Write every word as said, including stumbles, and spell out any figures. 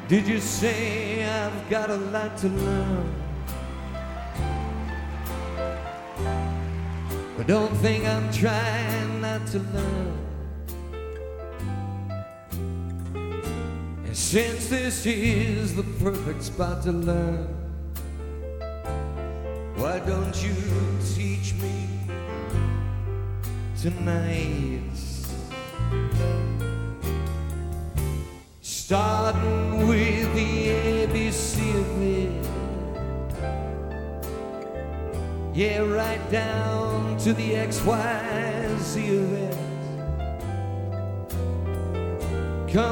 Did you say I've got a lot to learn? But don't think I'm trying not to learn. And since this is the perfect spot to learn, why don't you teach me tonight? Starting with the A B C of it, yeah, right down to the X Y Z of it.